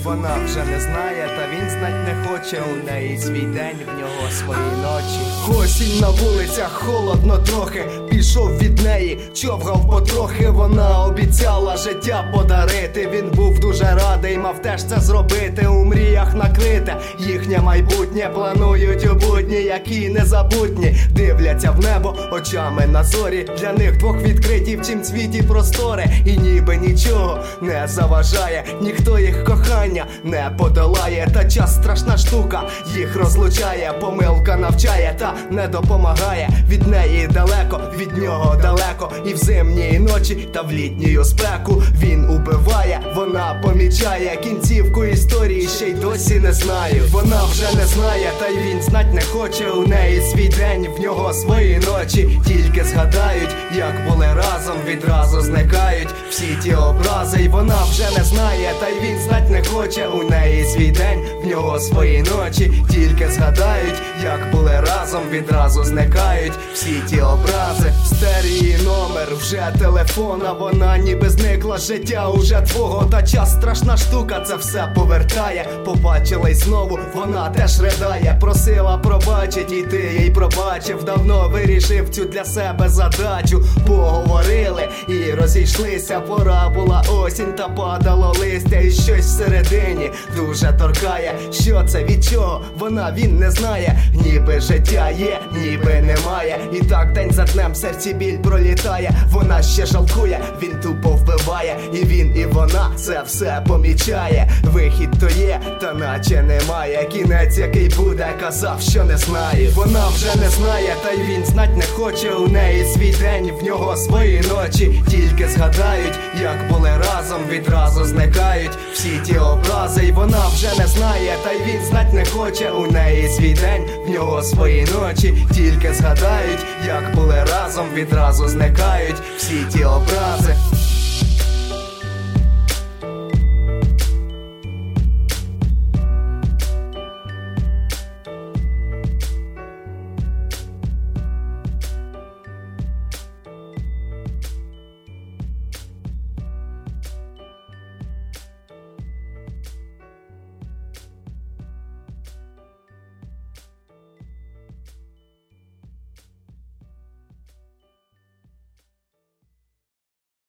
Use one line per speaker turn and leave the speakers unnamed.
Вона вже не знає, та він знать не хоче. У неї свій день, в нього свої ночі. Осінь на вулицях, холодно трохи. Пішов від неї, човгав потрохи. Вона обіцяла життя подарити. Він був дуже радий, мав теж це зробити. У мріях накрите їхнє майбутнє. Планують у будні, які незабутні. Дивляться в небо очами на зорі. Для них двох відкриті в чим світі простори. І ніби нічого не заважає, ніхто їх кохання не подолає. Та час страшна штука, їх розлучає. Помилка навчає та не допомагає. Від неї далеко, від нього далеко. І в зимній ночі та в літню спеку він убиває, вона помічає. Кінцівку історії ще й досі не знаю. Вона вже не знає, та й він знать не хоче. У неї свій день, в нього свої ночі. Тільки згадають, як були разом, відразу зникають всі ті образи. І вона вже не знає, та й він знать не хоче. У неї свій день, в нього свої ночі. Тільки згадають, як були разом, відразу зникають всі ті образи. Стерії номер вже телефона. Вона ніби зникла з життя уже твого. Та час страшна штука, це все повертає. Побачила й знову, вона теж ридає. Просила пробачить, і ти їй пробачив. Давно вирішив цю для себе задачу. Поговорили і розійшлися. Пора була осінь, та падало листя. І щось всередині дуже торкає. Що це, від чого? Вона, він не знає. Ніби життя є, ніби немає. І так день за днем в серці біль пролітає. Вона ще жалкує, він тупо вбиває. І він, і вона це все помічає. Вихід то є, та наче немає. Кінець який буде, казав, що не знає. Вона вже не знає, та й він знать не хоче. У неї свій день, в нього свої ночі. Тільки згадають, як були разом, відразу зникають всі ті образи. І вона вже не знає, та й він знать не хоче. У неї свій день, в нього свої ночі. Тільки згадають, як були разом, відразу зникають всі ті образи.